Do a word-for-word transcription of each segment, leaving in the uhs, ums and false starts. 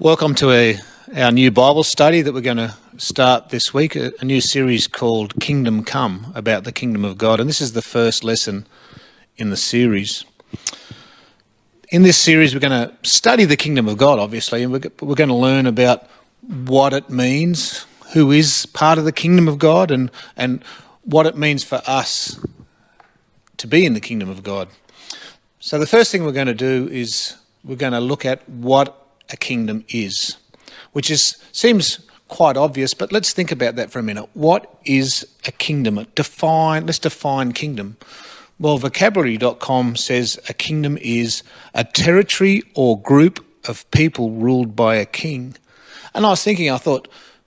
Welcome to a, our new Bible study that we're going to start this week, a, a new series called Kingdom Come, about the Kingdom of God. And this is the first lesson in the series. In this series, we're going to study the Kingdom of God, obviously, and we're, we're going to learn about what it means, who is part of the Kingdom of God, and, and what it means for us to be in the Kingdom of God. So the first thing we're going to do is we're going to look at what a kingdom is, which is seems quite obvious, but let's think about that for a minute. What is a kingdom? Define, let's define kingdom. Well, vocabulary dot com says a kingdom is a territory or group of people ruled by a king. And I was thinking, I thought,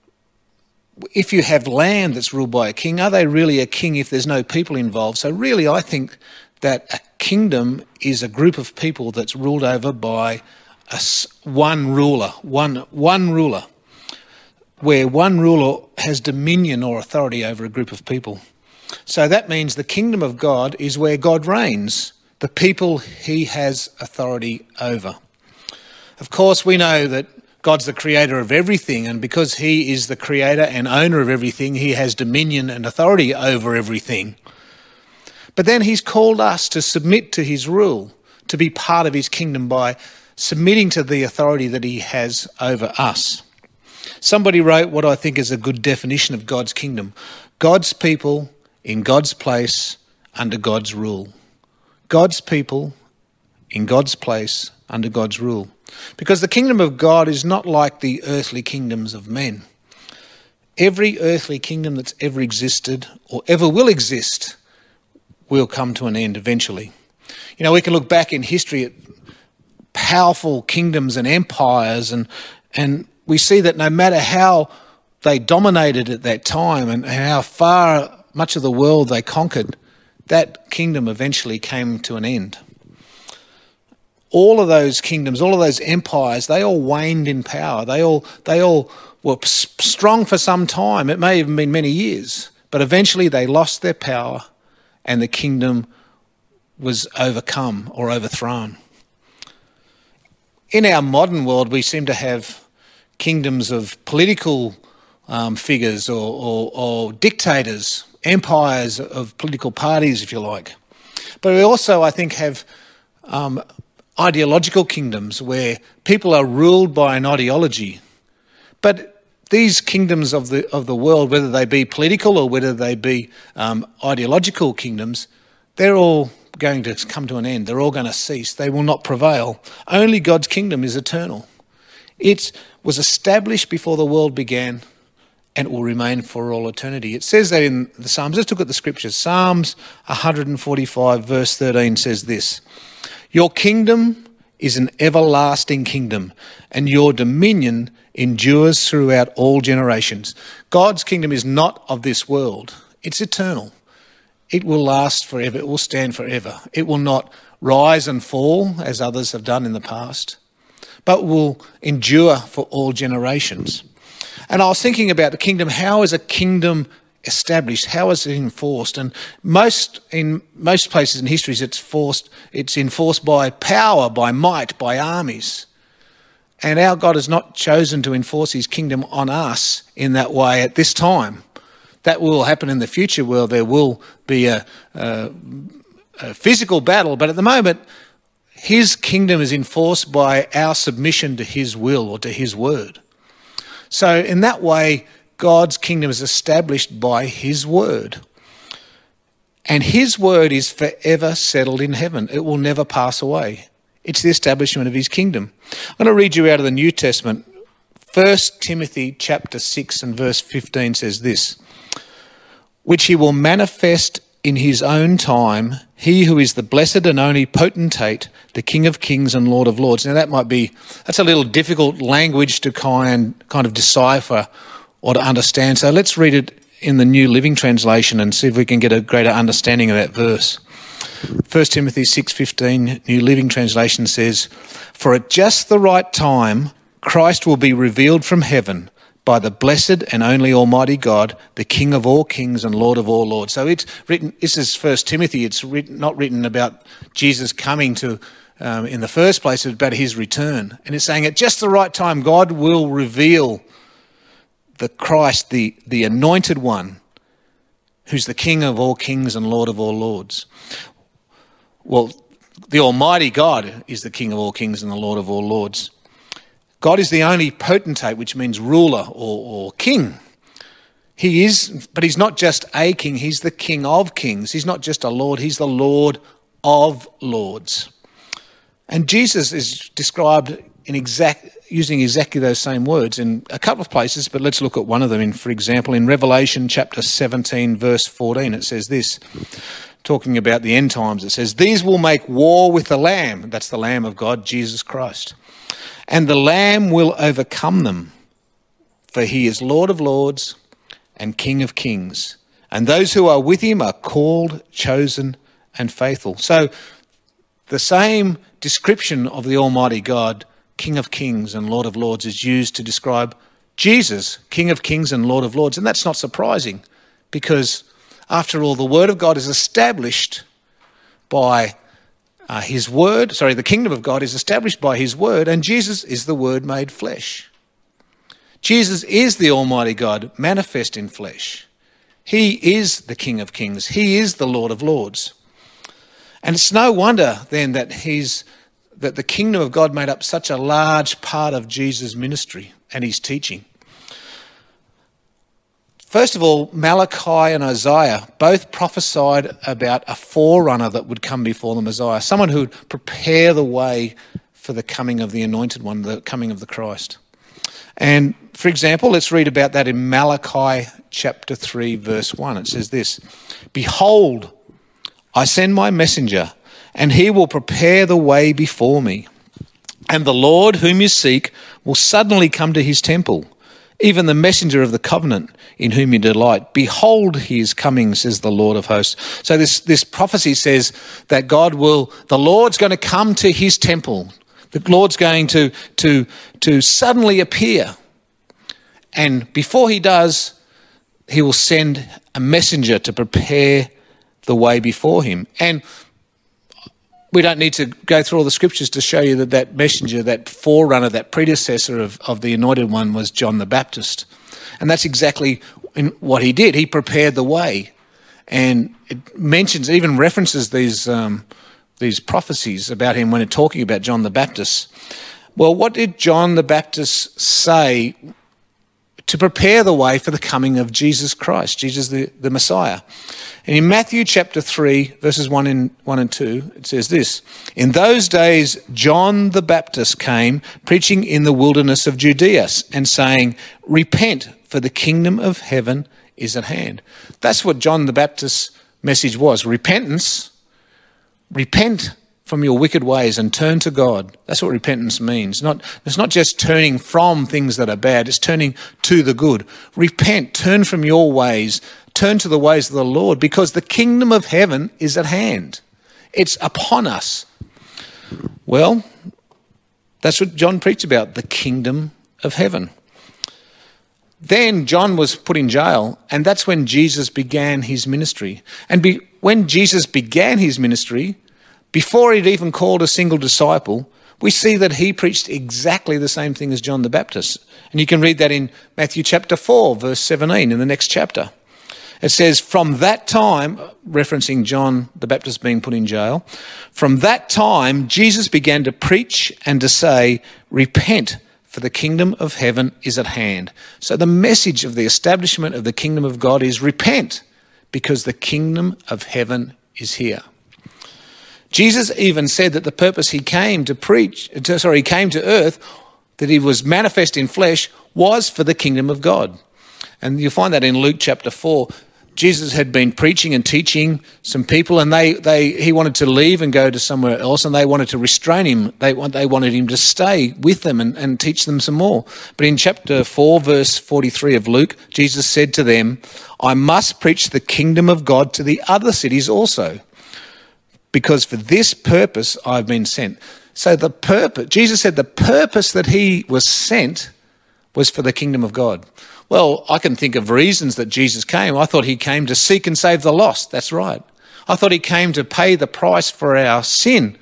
if you have land that's ruled by a king, are they really a king if there's no people involved? So really, I think that a kingdom is a group of people that's ruled over by a, one ruler, one, one ruler, where one ruler has dominion or authority over a group of people. So that means the kingdom of God is where God reigns, the people he has authority over. Of course, we know that God's the creator of everything, and because he is the creator and owner of everything, he has dominion and authority over everything. But then he's called us to submit to his rule, to be part of his kingdom by submitting to the authority that he has over us. Somebody wrote what I think is a good definition of God's kingdom: God's people in God's place under God's rule. God's people in God's place under God's rule. Because the kingdom of God is not like the earthly kingdoms of men. Every earthly kingdom that's ever existed or ever will exist will come to an end eventually. You know, we can look back in history at powerful kingdoms and empires, and and we see that no matter how they dominated at that time and how far much of the world they conquered, that kingdom eventually came to an end. All of those kingdoms, all of those empires, they all waned in power. They all they all were strong for some time. It may have even been many years, but eventually they lost their power and the kingdom was overcome or overthrown. In our modern world, we seem to have kingdoms of political um, figures or, or, or dictators, empires of political parties, if you like. But we also, I think, have um, ideological kingdoms where people are ruled by an ideology. But these kingdoms of the of the world, whether they be political or whether they be um, ideological kingdoms, they're all going to come to an end. They're all going to cease. They will not prevail. Only God's kingdom is eternal. It was established before the world began and it will remain for all eternity. It says that in the Psalms. Let's look at the scriptures. Psalms one forty-five verse thirteen says this: "Your kingdom is an everlasting kingdom, and your dominion endures throughout all generations." God's kingdom is not of this world. It's eternal. It will last forever. It will stand forever. It will not rise and fall as others have done in the past, but will endure for all generations. And I was thinking about the kingdom. How is a kingdom established? How is it enforced? And most in most places in history, it's forced. It's enforced by power, by might, by armies. And our God has not chosen to enforce his kingdom on us in that way at this time. That will happen in the future, where there will be a, a, a physical battle. But at the moment, his kingdom is enforced by our submission to his will or to his word. So in that way, God's kingdom is established by his word. And his word is forever settled in heaven. It will never pass away. It's the establishment of his kingdom. I'm going to read you out of the New Testament. First Timothy chapter six and verse fifteen says this: "Which he will manifest in his own time, he who is the blessed and only potentate, the King of kings and Lord of lords." Now that might be, that's a little difficult language to kind, kind of decipher or to understand. So let's read it in the New Living Translation and see if we can get a greater understanding of that verse. First Timothy six fifteen, New Living Translation says, "For at just the right time, Christ will be revealed from heaven by the blessed and only Almighty God, the King of all kings and Lord of all lords." So it's written, this is First Timothy, it's written, not written about Jesus coming to um, in the first place about his return. And it's saying at just the right time, God will reveal the Christ, the, the anointed one, who's the King of all kings and Lord of all lords. Well, the Almighty God is the King of all kings and the Lord of all lords. God is the only potentate, which means ruler or, or king. He is, but he's not just a king, he's the King of kings. He's not just a Lord, he's the Lord of lords. And Jesus is described in exact using exactly those same words in a couple of places, but let's look at one of them. In, for example, in Revelation chapter seventeen, verse fourteen, it says this, talking about the end times, it says, "These will make war with the Lamb," that's the Lamb of God, Jesus Christ, "and the Lamb will overcome them, for he is Lord of lords and King of kings, and those who are with him are called, chosen, and faithful." So the same description of the Almighty God, King of kings and Lord of lords, is used to describe Jesus, King of kings and Lord of lords. And that's not surprising, because after all, the word of God is established by uh, his word. Sorry, the kingdom of God is established by his word, and Jesus is the word made flesh. Jesus is the Almighty God manifest in flesh. He is the King of kings. He is the Lord of lords. And it's no wonder then that he's that the kingdom of God made up such a large part of Jesus' ministry and his teaching. First of all, Malachi and Isaiah both prophesied about a forerunner that would come before the Messiah, someone who would prepare the way for the coming of the Anointed One, the coming of the Christ. And for example, let's read about that in Malachi chapter three, verse one. It says this, "Behold, I send my messenger, and he will prepare the way before me. And the Lord whom you seek will suddenly come to his temple, even the messenger of the covenant in whom you delight. Behold, he is coming, says the Lord of hosts." So this, this prophecy says that God will, the Lord's going to come to his temple. The Lord's going to, to, to suddenly appear. And before he does, he will send a messenger to prepare the way before him. And we don't need to go through all the scriptures to show you that that messenger, that forerunner, that predecessor of, of the Anointed One was John the Baptist. And that's exactly in what he did. He prepared the way. And it mentions, even references these um, these prophecies about him when it's talking about John the Baptist. Well, what did John the Baptist say to prepare the way for the coming of Jesus Christ, Jesus the, the Messiah? And in Matthew chapter three, verses one and, one and two, it says this, "In those days John the Baptist came, preaching in the wilderness of Judea, and saying, 'Repent, for the kingdom of heaven is at hand.'" That's what John the Baptist's message was, repentance. Repent from your wicked ways and turn to God. That's what repentance means. Not, it's not just turning from things that are bad, it's turning to the good. Repent, turn from your ways, turn to the ways of the Lord, because the kingdom of heaven is at hand. It's upon us. Well, that's what John preached about, the kingdom of heaven. Then John was put in jail, and that's when Jesus began his ministry. And be, when Jesus began his ministry, before he'd even called a single disciple, we see that he preached exactly the same thing as John the Baptist. And you can read that in Matthew chapter four, verse seventeen, in the next chapter. It says, "From that time," referencing John the Baptist being put in jail, "from that time Jesus began to preach and to say, 'Repent, for the kingdom of heaven is at hand.'" So the message of the establishment of the kingdom of God is repent, because the kingdom of heaven is here. Jesus even said that the purpose he came to preach, sorry, he came to earth, that he was manifest in flesh, was for the kingdom of God. And you'll find that in Luke chapter four. Jesus had been preaching and teaching some people, and they, they he wanted to leave and go to somewhere else, and they wanted to restrain him. They, they wanted him to stay with them and, and teach them some more. But in chapter four, verse forty-three of Luke, Jesus said to them, "I must preach the kingdom of God to the other cities also, because for this purpose I've been sent." So the purpose, Jesus said the purpose that he was sent was for the kingdom of God. Well, I can think of reasons that Jesus came. I thought he came to seek and save the lost. That's right. I thought he came to pay the price for our sin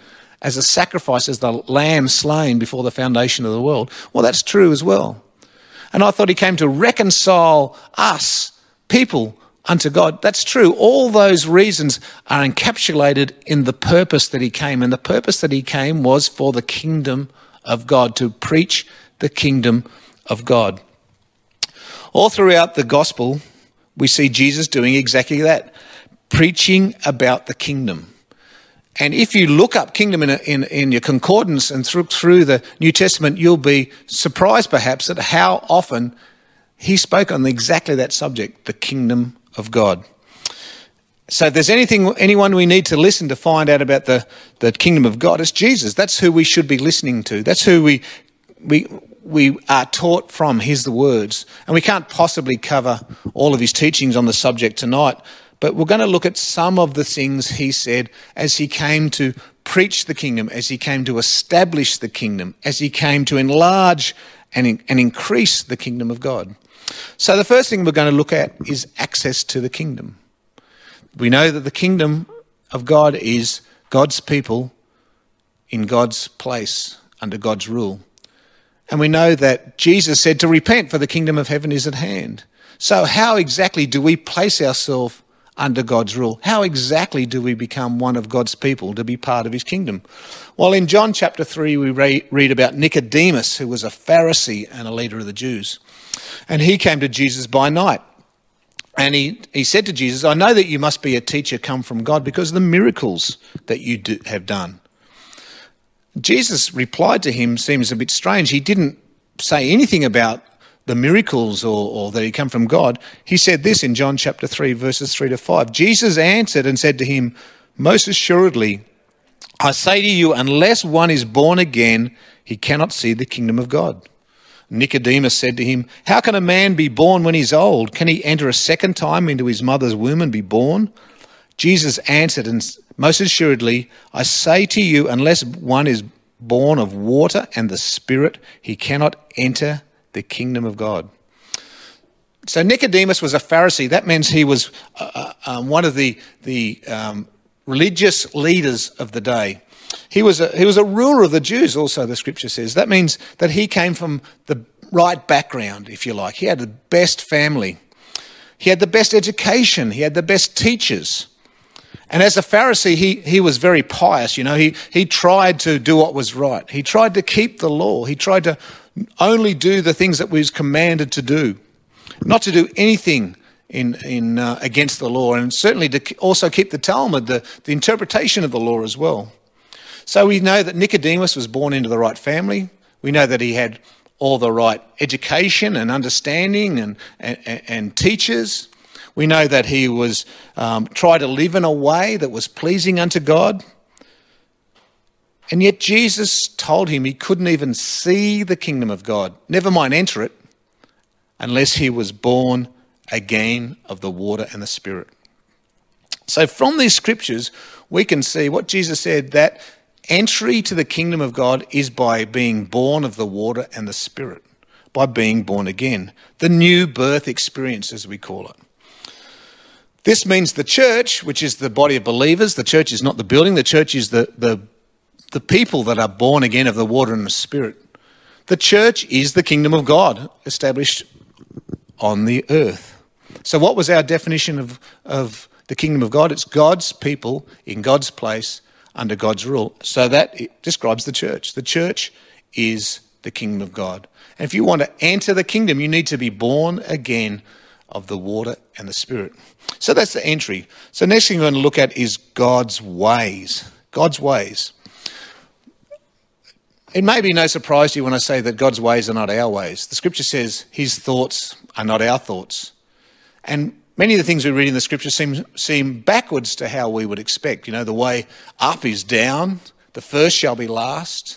as a sacrifice, as the lamb slain before the foundation of the world. Well, that's true as well. And I thought he came to reconcile us, people, unto God. That's true. All those reasons are encapsulated in the purpose that he came. And the purpose that he came was for the kingdom of God, to preach the kingdom of God. All throughout the gospel, we see Jesus doing exactly that, preaching about the kingdom. And if you look up kingdom in, a, in, in your concordance and through, through the New Testament, you'll be surprised perhaps at how often he spoke on exactly that subject, the kingdom of God. So if there's anything, anyone we need to listen to find out about the, the kingdom of God, it's Jesus. That's who we should be listening to. That's who we we we are taught from, his the words. And we can't possibly cover all of his teachings on the subject tonight, but we're going to look at some of the things he said as he came to preach the kingdom, as he came to establish the kingdom, as he came to enlarge and, and increase the kingdom of God. So the first thing we're going to look at is access to the kingdom. We know that the kingdom of God is God's people in God's place, under God's rule. And we know that Jesus said to repent, for the kingdom of heaven is at hand. So how exactly do we place ourselves under God's rule? How exactly do we become one of God's people to be part of his kingdom? Well, in John chapter three, we re- read about Nicodemus, who was a Pharisee and a leader of the Jews. And he came to Jesus by night. And he, he said to Jesus, I know that you must be a teacher come from God because of the miracles that you do, have done. Jesus replied to him, seems a bit strange. He didn't say anything about the miracles or, or that he come from God. He said this in John chapter three, verses three to five. Jesus answered and said to him, most assuredly, I say to you, unless one is born again, he cannot see the kingdom of God. Nicodemus said to him, how can a man be born when he's old? Can he enter a second time into his mother's womb and be born? Jesus answered, and most assuredly, I say to you, unless one is born of water and the Spirit, he cannot enter the kingdom of God. So Nicodemus was a Pharisee. That means he was uh, um, one of the, the um, religious leaders of the day. He was, a, he was a ruler of the Jews also, the scripture says. That means that he came from the right background, if you like. He had the best family. He had the best education. He had the best teachers. And as a Pharisee, he, he was very pious, you know. He, he tried to do what was right. He tried to keep the law. He tried to only do the things that he was commanded to do, not to do anything in, in uh, against the law, and certainly to also keep the Talmud, the, the interpretation of the law as well. So we know that Nicodemus was born into the right family. We know that he had all the right education and understanding and, and, and teachers. We know that he was um, tried to live in a way that was pleasing unto God. And yet Jesus told him he couldn't even see the kingdom of God, never mind enter it, unless he was born again of the water and the Spirit. So from these scriptures, we can see what Jesus said, that entry to the kingdom of God is by being born of the water and the Spirit, by being born again, the new birth experience, as we call it. This means the church, which is the body of believers, the church is not the building, the church is the, the, the people that are born again of the water and the Spirit. The church is the kingdom of God established on the earth. So what was our definition of, of the kingdom of God? It's God's people in God's place under God's rule. So that it describes the church. The church is the kingdom of God. And if you want to enter the kingdom, you need to be born again of the water and the Spirit. So that's the entry. So next thing we're going to look at is God's ways. God's ways. It may be no surprise to you when I say that God's ways are not our ways. The scripture says his thoughts are not our thoughts. And many of the things we read in the scripture seem, seem backwards to how we would expect. You know, the way up is down, the first shall be last.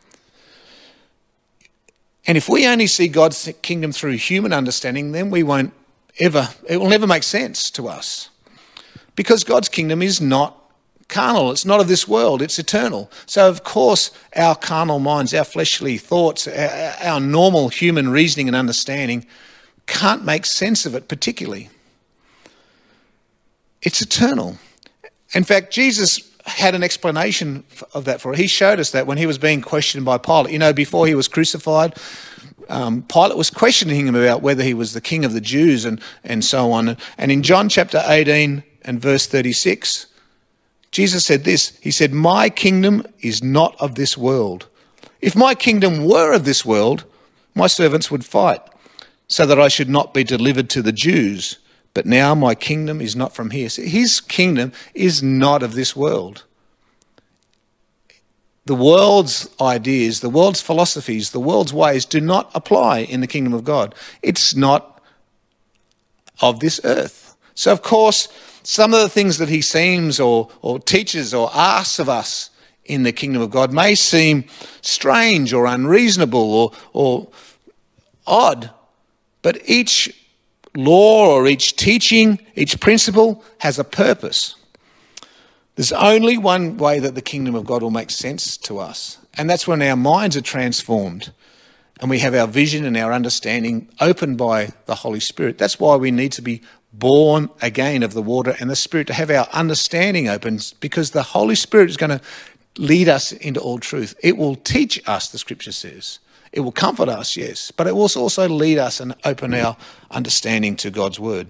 And if we only see God's kingdom through human understanding, then we won't ever, it will never make sense to us. Because God's kingdom is not carnal, it's not of this world, it's eternal. So of course our carnal minds, our fleshly thoughts, our, our normal human reasoning and understanding can't make sense of it particularly. It's eternal. In fact, Jesus had an explanation of that for it. He showed us that when he was being questioned by Pilate. You know, before he was crucified, um, Pilate was questioning him about whether he was the king of the Jews and, and so on. And in John chapter eighteen and verse thirty-six, Jesus said this. He said, "My kingdom is not of this world. If my kingdom were of this world, my servants would fight, so that I should not be delivered to the Jews. But now my kingdom is not from here." So his kingdom is not of this world. The world's ideas, the world's philosophies, the world's ways do not apply in the kingdom of God. It's not of this earth. So, of course, some of the things that he seems or, or teaches or asks of us in the kingdom of God may seem strange or unreasonable or, or odd, but each law or each teaching, each principle has a purpose. There's only one way that the kingdom of God will make sense to us, and that's when our minds are transformed and we have our vision and our understanding opened by the Holy Spirit. That's why we need to be born again of the water and the Spirit, to have our understanding open, because the Holy Spirit is going to lead us into all truth. It will teach us, the Scripture says. It will comfort us, yes, but it will also lead us and open our understanding to God's word.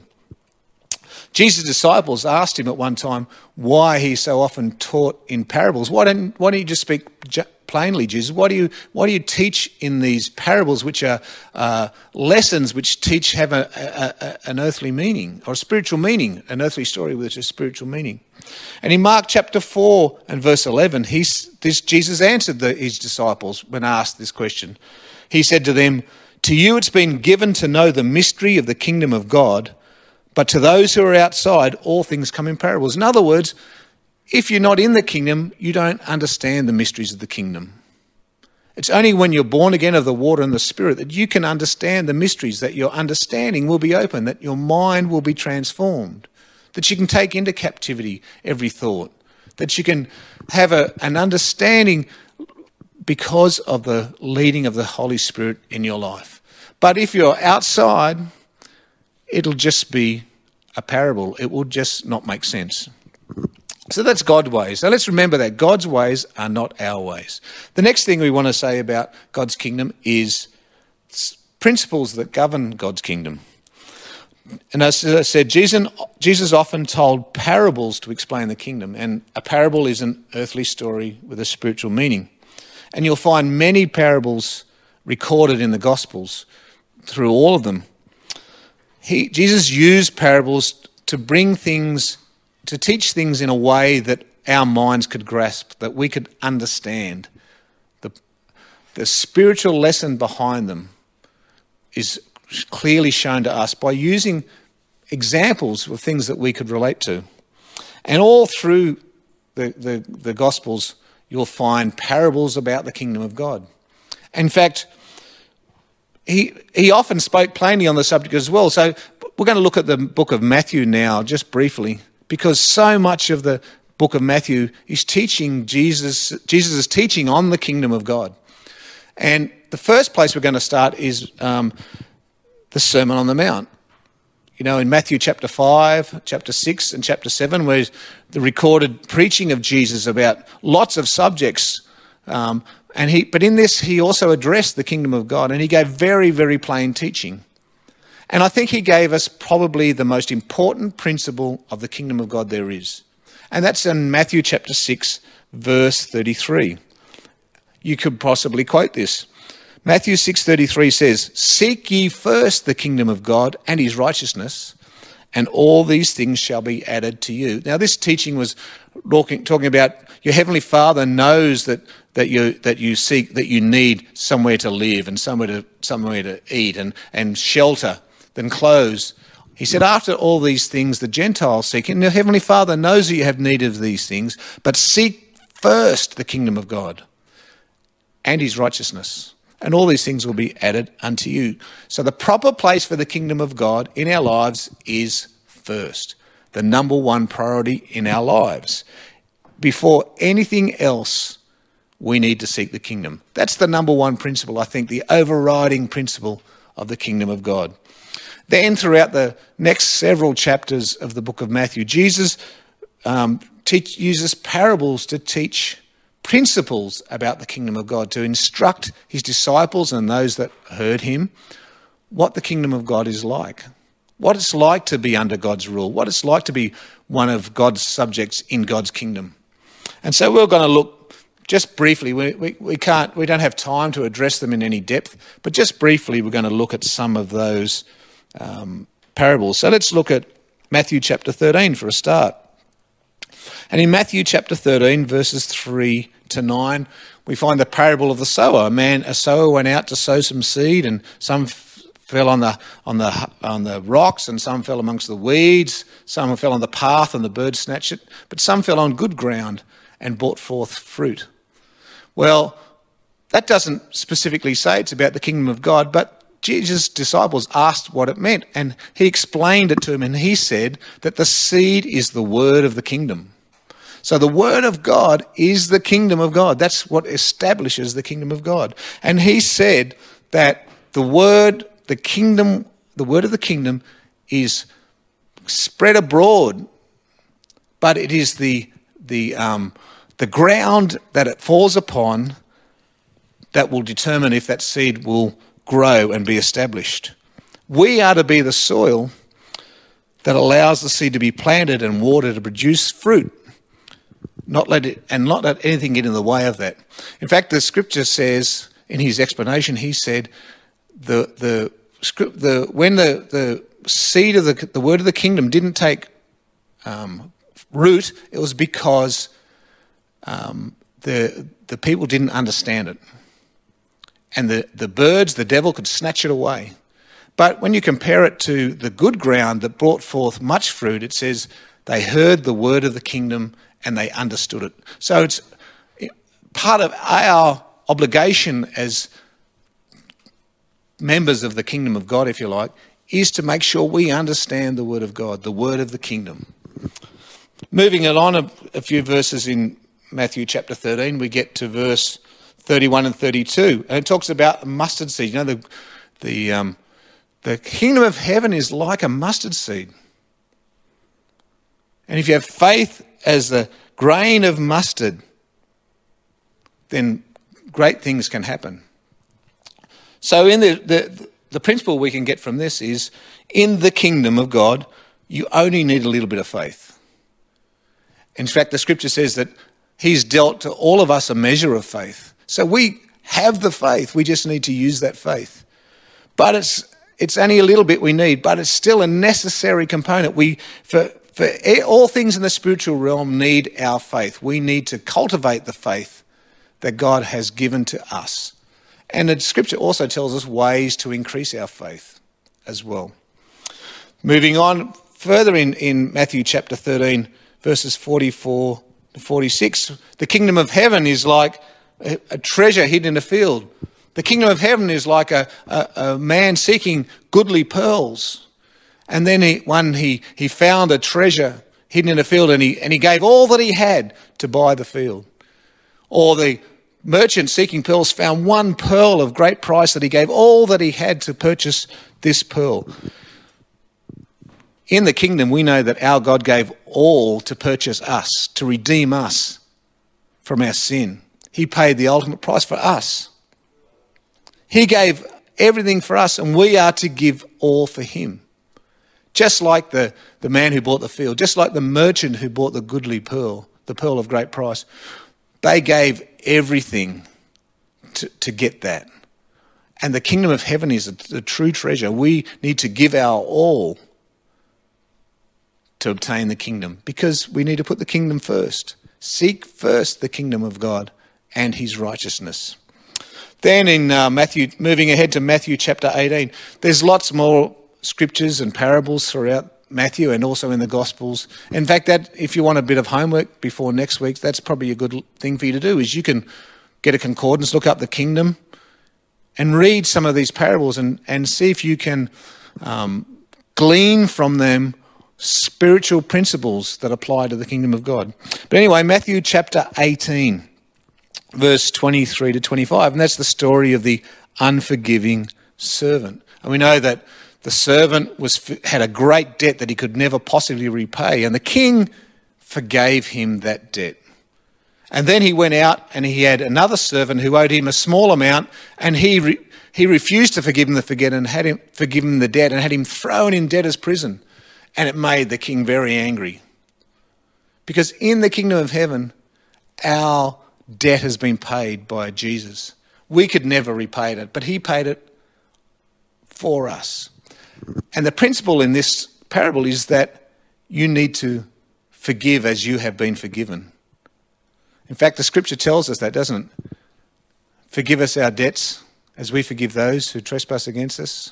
Jesus' disciples asked him at one time why he so often taught in parables. Why don't, why don't you just speak plainly, Jesus? Why do you, why do you teach in these parables, which are uh, lessons which teach, have a, a, a, an earthly meaning or a spiritual meaning, an earthly story with a spiritual meaning? And in Mark chapter four and verse eleven, he's, this, Jesus answered the, his disciples when asked this question. He said to them, "To you it's been given to know the mystery of the kingdom of God, but to those who are outside, all things come in parables." In other words, if you're not in the kingdom, you don't understand the mysteries of the kingdom. It's only when you're born again of the water and the Spirit that you can understand the mysteries, that your understanding will be open, that your mind will be transformed, that you can take into captivity every thought, that you can have a, an understanding because of the leading of the Holy Spirit in your life. But if you're outside, it'll just be a parable. It will just not make sense. So that's God's ways. So let's remember that God's ways are not our ways. The next thing we want to say about God's kingdom is principles that govern God's kingdom. And as I said, Jesus, Jesus often told parables to explain the kingdom. And a parable is an earthly story with a spiritual meaning. And you'll find many parables recorded in the Gospels through all of them. He, Jesus used parables to bring things, to teach things in a way that our minds could grasp, that we could understand. The, the spiritual lesson behind them is clearly shown to us by using examples of things that we could relate to. And all through the, the, the Gospels, you'll find parables about the kingdom of God. In fact, he he often spoke plainly on the subject as well. So we're going to look at the book of Matthew now, just briefly, because so much of the book of Matthew is teaching Jesus, Jesus' teaching on the kingdom of God. And the first place we're going to start is um, the Sermon on the Mount. You know, in Matthew chapter five, chapter six and chapter seven, where the recorded preaching of Jesus about lots of subjects. Um, and he, but in this, he also addressed the kingdom of God, and he gave very, very plain teaching. And I think he gave us probably the most important principle of the kingdom of God there is. And that's in Matthew chapter six, verse thirty-three. You could possibly quote this. Matthew six thirty-three says, "Seek ye first the kingdom of God and his righteousness, and all these things shall be added to you." Now, this teaching was talking, talking about your heavenly Father knows that that you that you seek, that you need somewhere to live and somewhere to somewhere to eat and, and shelter, then clothes. He said, after all these things the Gentiles seek, and your heavenly Father knows that you have need of these things, but seek first the kingdom of God and his righteousness, and all these things will be added unto you. So the proper place for the kingdom of God in our lives is first, the number one priority in our lives. Before anything else, we need to seek the kingdom. That's the number one principle, I think, the overriding principle of the kingdom of God. Then throughout the next several chapters of the book of Matthew, Jesus um, teach, uses parables to teach principles about the kingdom of God, to instruct his disciples and those that heard him what the kingdom of God is like, what it's like to be under God's rule, what it's like to be one of God's subjects in God's kingdom. And so we're going to look just briefly, we, we, we can't, we don't have time to address them in any depth, but just briefly we're going to look at some of those um, parables. So let's look at Matthew chapter thirteen for a start. And in Matthew chapter thirteen, verses three to nine, we find the parable of the sower. A man, a sower went out to sow some seed, and some f- fell on the on the on the rocks, and some fell amongst the weeds. Some fell on the path, and the birds snatched it. But some fell on good ground and brought forth fruit. Well, that doesn't specifically say it's about the kingdom of God, but Jesus' disciples asked what it meant, and he explained it to them, and he said that the seed is the word of the kingdom. So the word of God is the kingdom of God. That's what establishes the kingdom of God. And he said that the word, the kingdom, the word of the kingdom is spread abroad, but it is the the um, the ground that it falls upon that will determine if that seed will grow and be established. We are to be the soil that allows the seed to be planted and watered to produce fruit. Not let it, and not let anything get in the way of that. In fact, the scripture says, in his explanation, he said, the the script, the when the, the seed of the the word of the kingdom didn't take um, root, it was because um, the the people didn't understand it, and the the birds, the devil, could snatch it away. But when you compare it to the good ground that brought forth much fruit, it says they heard the word of the kingdom and they understood it. So it's part of our obligation as members of the kingdom of God, if you like, is to make sure we understand the word of God, the word of the kingdom. Moving it on a, a few verses in Matthew chapter thirteen, we get to verse thirty-one and thirty-two, and it talks about a mustard seed. You know, the the um, the kingdom of heaven is like a mustard seed. And if you have faith as the grain of mustard, then great things can happen. So in the, the, the principle we can get from this is, in the kingdom of God, you only need a little bit of faith. In fact, the scripture says that he's dealt to all of us a measure of faith. So we have the faith, we just need to use that faith. But it's it's only a little bit we need, but it's still a necessary component. We for For all things in the spiritual realm need our faith. We need to cultivate the faith that God has given to us. And the scripture also tells us ways to increase our faith as well. Moving on further in, in Matthew chapter thirteen, verses forty-four to forty-six, the kingdom of heaven is like a, a treasure hidden in a field. The kingdom of heaven is like a, a, a man seeking goodly pearls. And then he, one, he, he found a treasure hidden in a field, and he, and he gave all that he had to buy the field. Or the merchant seeking pearls found one pearl of great price that he gave all that he had to purchase this pearl. In the kingdom, we know that our God gave all to purchase us, to redeem us from our sin. He paid the ultimate price for us. He gave everything for us, and we are to give all for him. Just like the, the man who bought the field, just like the merchant who bought the goodly pearl, the pearl of great price, they gave everything to, to get that. And the kingdom of heaven is a, a true treasure. We need to give our all to obtain the kingdom, because we need to put the kingdom first. Seek first the kingdom of God and his righteousness. Then in uh, Matthew, moving ahead to Matthew chapter eighteen, there's lots more scriptures and parables throughout Matthew and also in the Gospels. In fact, that if you want a bit of homework before next week, that's probably a good thing for you to do, is you can get a concordance, look up the kingdom and read some of these parables and, and see if you can um, glean from them spiritual principles that apply to the kingdom of God. But anyway, Matthew chapter eighteen, verse twenty-three to twenty-five, and that's the story of the unforgiving servant. And we know that the servant was had a great debt that he could never possibly repay. And the king forgave him that debt. And then he went out and he had another servant who owed him a small amount, and he re- he refused to forgive him the forget and had him forgive him the debt and had him thrown in debtor's prison. And it made the king very angry. Because in the kingdom of heaven, our debt has been paid by Jesus. We could never repay it, but he paid it for us. And the principle in this parable is that you need to forgive as you have been forgiven. In fact, the scripture tells us that, doesn't it? Forgive us our debts as we forgive those who trespass against us.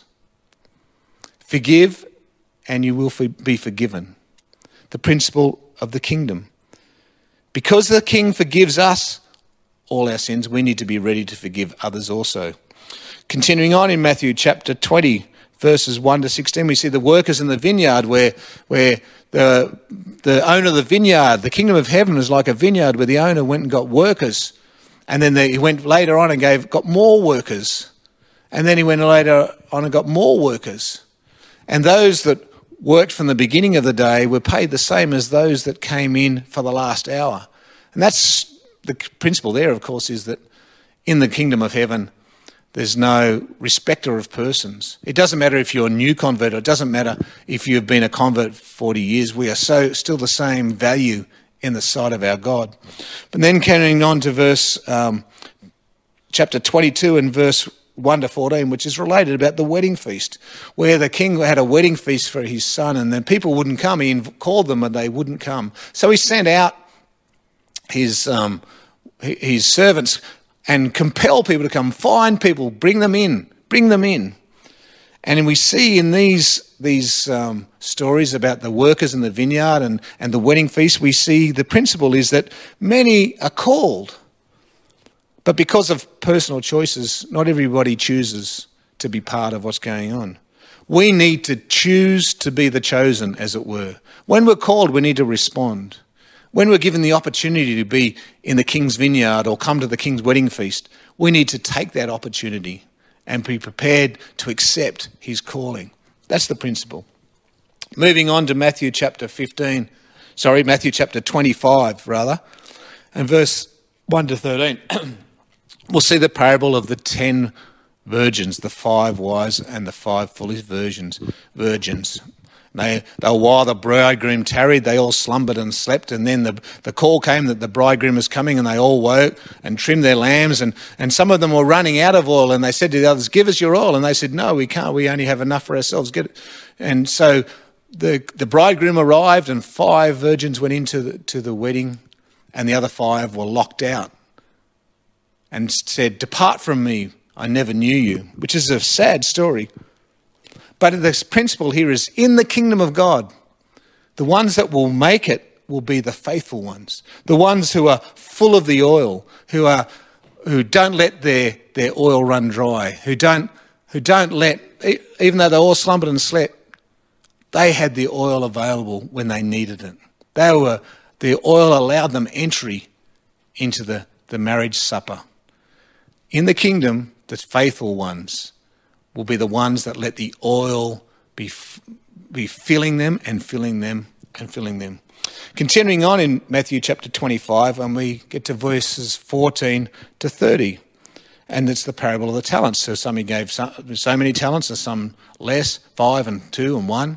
Forgive and you will be forgiven. The principle of the kingdom. Because the king forgives us all our sins, we need to be ready to forgive others also. Continuing on in Matthew chapter twenty, verses one to sixteen, we see the workers in the vineyard where, where the, the owner of the vineyard, the kingdom of heaven is like a vineyard where the owner went and got workers. And then they, he went later on and gave got more workers. And then he went later on and got more workers. And those that worked from the beginning of the day were paid the same as those that came in for the last hour. And that's the principle there, of course, is that in the kingdom of heaven, there's no respecter of persons. It doesn't matter if you're a new convert, or it doesn't matter if you've been a convert for forty years. We are so still the same value in the sight of our God. But then carrying on to verse um, chapter twenty-two and verse one to fourteen, which is related about the wedding feast, where the king had a wedding feast for his son, and then people wouldn't come. He called them and they wouldn't come. So he sent out his um, his servants and compel people to come. Find people, bring them in, bring them in. And we see in these these um, stories about the workers in the vineyard and, and the wedding feast, we see the principle is that many are called. But because of personal choices, not everybody chooses to be part of what's going on. We need to choose to be the chosen, as it were. When we're called, we need to respond. When we're given the opportunity to be in the king's vineyard or come to the king's wedding feast, we need to take that opportunity and be prepared to accept his calling. That's the principle. Moving on to Matthew chapter fifteen, sorry, Matthew chapter twenty-five, rather, and verse one to thirteen. We'll see the parable of the ten virgins, the five wise and the five foolish virgins. virgins. They, they while the bridegroom tarried, they all slumbered and slept, and then the, the call came that the bridegroom was coming, and they all woke and trimmed their lamps, and, and some of them were running out of oil, and they said to the others, give us your oil. And they said, no, we can't, we only have enough for ourselves. Get it. And so the, the bridegroom arrived, and five virgins went into the, to the wedding, and the other five were locked out and said, depart from me, I never knew you, which is a sad story. But the principle here is in the kingdom of God, the ones that will make it will be the faithful ones, the ones who are full of the oil, who are who don't let their, their oil run dry, who don't who don't let, even though they all slumbered and slept, they had the oil available when they needed it. They were the oil allowed them entry into the, the marriage supper. In the kingdom, the faithful ones will be the ones that let the oil be be filling them and filling them and filling them. Continuing on in Matthew chapter twenty-five, and we get to verses fourteen to thirty, and it's the parable of the talents. So some he gave so, so many talents, and some less, five and two and one.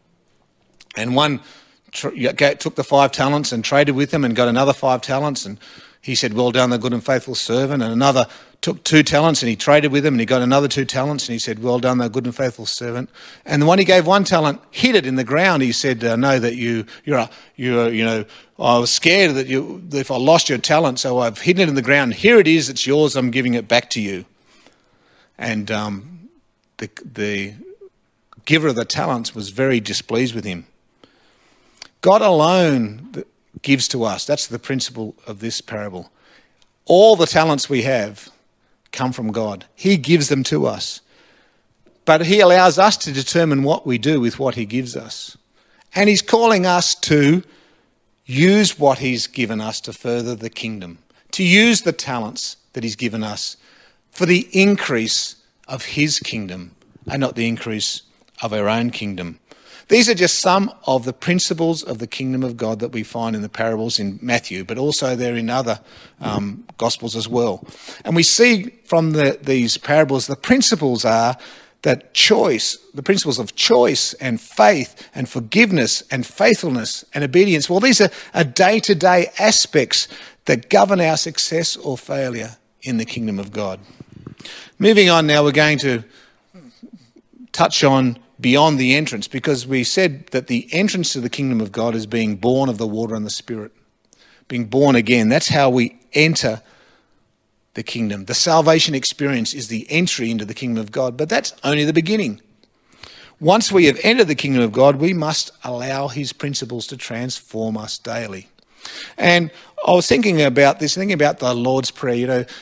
And one tr- took the five talents and traded with them and got another five talents, and he said, well done, the good and faithful servant. And another took two talents and he traded with them and he got another two talents, and he said, well done, the good and faithful servant. And the one he gave one talent hid it in the ground. He said, uh, know that you, you're, a, you're, you know, I was scared that you, that if I lost your talent, so I've hidden it in the ground. Here it is, it's yours, I'm giving it back to you. And um, the, the giver of the talents was very displeased with him. God alone gives to us. That's the principle of this parable. All the talents we have come from God. He gives them to us. But he allows us to determine what we do with what he gives us. And he's calling us to use what he's given us to further the kingdom, to use the talents that he's given us for the increase of his kingdom and not the increase of our own kingdom. These are just some of the principles of the kingdom of God that we find in the parables in Matthew, but also they're in other um, Gospels as well. And we see from the, these parables, the principles are that choice, the principles of choice and faith and forgiveness and faithfulness and obedience, well, these are, are day-to-day aspects that govern our success or failure in the kingdom of God. Moving on now, we're going to touch on beyond the entrance, because we said that the entrance to the kingdom of God is being born of the water and the Spirit, being born again. That's how we enter the kingdom. The salvation experience is the entry into the kingdom of God, but that's only the beginning. Once we have entered the kingdom of God, we must allow his principles to transform us daily. And I was thinking about this, thinking about the Lord's Prayer. You know,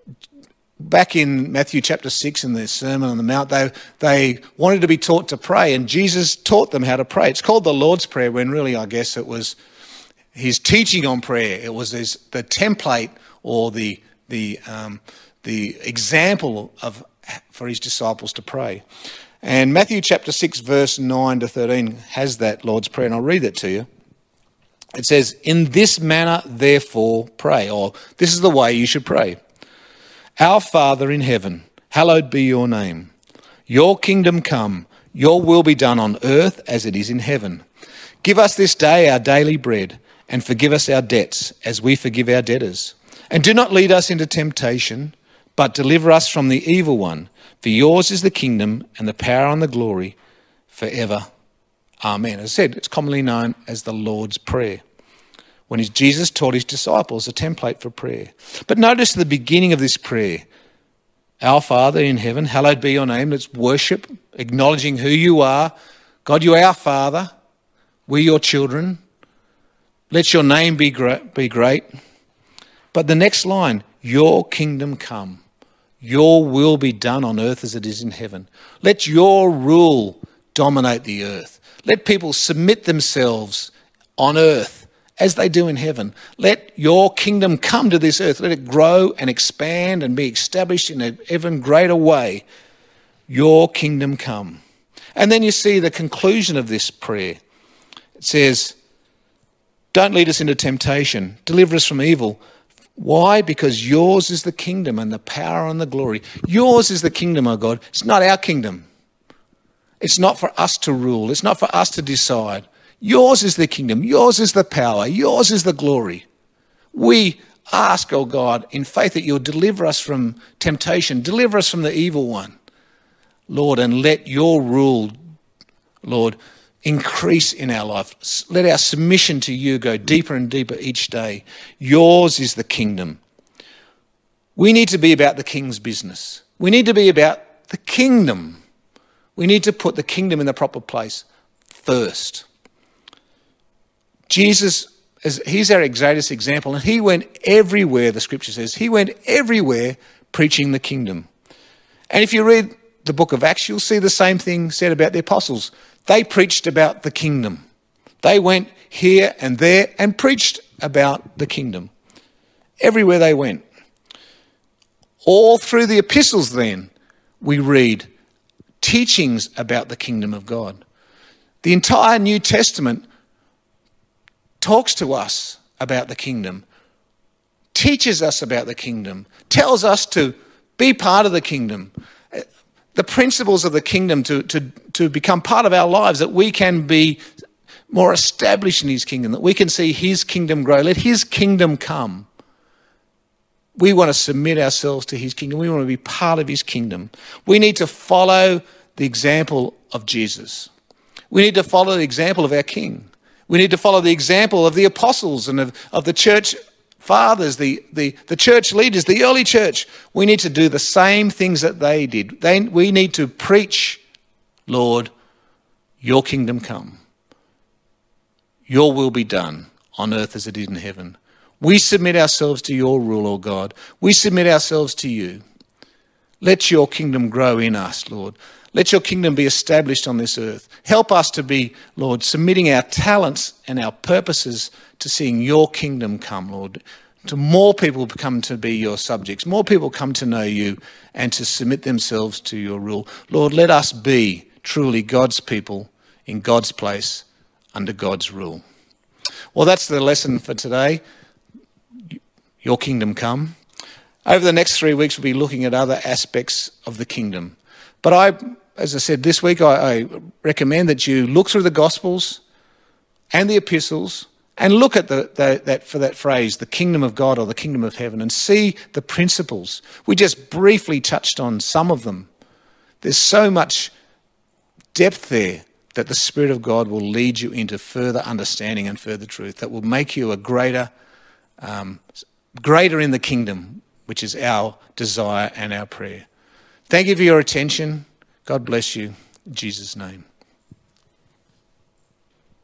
back in Matthew chapter six in the Sermon on the Mount, they, they wanted to be taught to pray, and Jesus taught them how to pray. It's called the Lord's Prayer, when really I guess it was his teaching on prayer. It was his, the template or the the um, the example of for his disciples to pray. And Matthew chapter six verse nine to thirteen has that Lord's Prayer, and I'll read that to you. It says, "In this manner therefore pray," or this is the way you should pray. "Our Father in heaven, hallowed be your name. Your kingdom come, your will be done on earth as it is in heaven. Give us this day our daily bread, and forgive us our debts as we forgive our debtors. And do not lead us into temptation, but deliver us from the evil one. For yours is the kingdom and the power and the glory forever. Amen." As I said, it's commonly known as the Lord's Prayer, when Jesus taught his disciples a template for prayer. But notice the beginning of this prayer. "Our Father in heaven, hallowed be your name." Let's worship, acknowledging who you are. God, you are our Father. We're your children. Let your name be great. Be great. But the next line, "Your kingdom come. Your will be done on earth as it is in heaven." Let your rule dominate the earth. Let people submit themselves on earth as they do in heaven. Let your kingdom come to this earth. Let it grow and expand and be established in an even greater way. Your kingdom come. And then you see the conclusion of this prayer. It says, "Don't lead us into temptation. Deliver us from evil." Why? Because yours is the kingdom and the power and the glory. Yours is the kingdom, O God. It's not our kingdom. It's not for us to rule. It's not for us to decide. Yours is the kingdom. Yours is the power. Yours is the glory. We ask, O God, in faith that you'll deliver us from temptation. Deliver us from the evil one, Lord, and let your rule, Lord, increase in our life. Let our submission to you go deeper and deeper each day. Yours is the kingdom. We need to be about the king's business. We need to be about the kingdom. We need to put the kingdom in the proper place first. Jesus, he's our greatest example, and he went everywhere, the scripture says. He went everywhere preaching the kingdom. And if you read the book of Acts, you'll see the same thing said about the apostles. They preached about the kingdom. They went here and there and preached about the kingdom. Everywhere they went. All through the epistles then, we read teachings about the kingdom of God. The entire New Testament talks to us about the kingdom, teaches us about the kingdom, tells us to be part of the kingdom. The principles of the kingdom to, to, to become part of our lives, that we can be more established in his kingdom, that we can see his kingdom grow. Let his kingdom come. We want to submit ourselves to his kingdom. We want to be part of his kingdom. We need to follow the example of Jesus. We need to follow the example of our King. We need to follow the example of the apostles and of, of the church fathers, the, the, the church leaders, the early church. We need to do the same things that they did. They, we need to preach, Lord, your kingdom come. Your will be done on earth as it is in heaven. We submit ourselves to your rule, O God. We submit ourselves to you. Let your kingdom grow in us, Lord. Let your kingdom be established on this earth. Help us to be, Lord, submitting our talents and our purposes to seeing your kingdom come, Lord. To more people come to be your subjects. More people come to know you and to submit themselves to your rule. Lord, let us be truly God's people in God's place under God's rule. Well, that's the lesson for today. Your kingdom come. Over the next three weeks, we'll be looking at other aspects of the kingdom. But I, as I said this week, I, I recommend that you look through the Gospels and the epistles and look at the, the, that for that phrase, the kingdom of God or the kingdom of heaven, and see the principles. We just briefly touched on some of them. There's so much depth there that the Spirit of God will lead you into further understanding and further truth that will make you a greater, um, greater in the kingdom, which is our desire and our prayer. Thank you for your attention. God bless you. In Jesus' name.